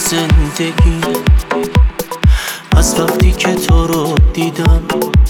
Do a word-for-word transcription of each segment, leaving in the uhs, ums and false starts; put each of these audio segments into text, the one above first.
زندگی از وقتی که تو رو دیدم،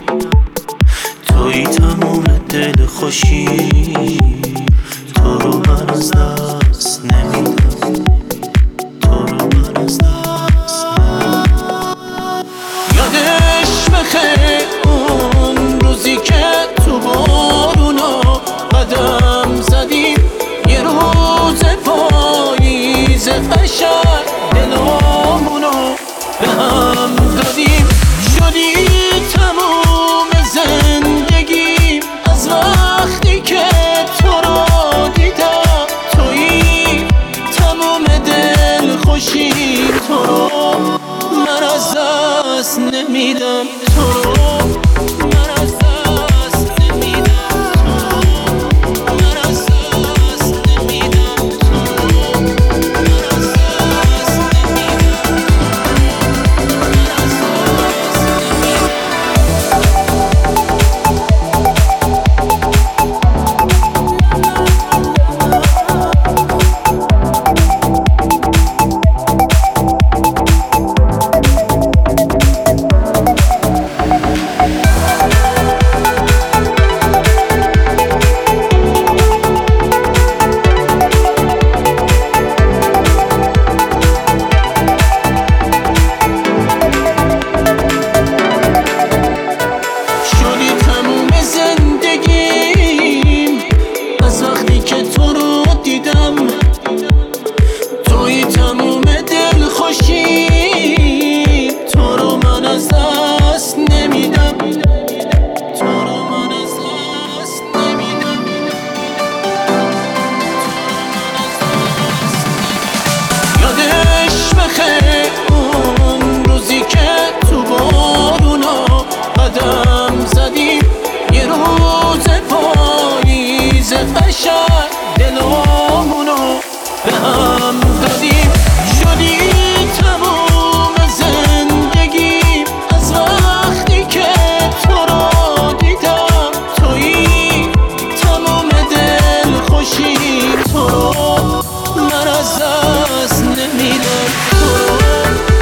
توی تموم دل خوشی، تو رو من از دست نمیدم، تو رو من از دست نمیدم. یادش بخیر اون روزی که تو بارونا قدم زدیم، یه روز پاییز قشنگ دلامونو به هم دادیم. شدی تموم زندگی از وقتی که تو رو دیدم، تویی تموم دل خوشی، تو رو من از دست نمیدم، تو رو من از دست نمیدم، تو رو من از دست نمیدم، تو رو من از دست نمیدم، من از دست توی تموم دل خوشی، تو رو من از دست نمیدم، تو رو من از دست نمیدم. یادش بخیر اون روزی که تو بارونا قدم زدیم، یه روز پاییز قشنگ دلامونو به هم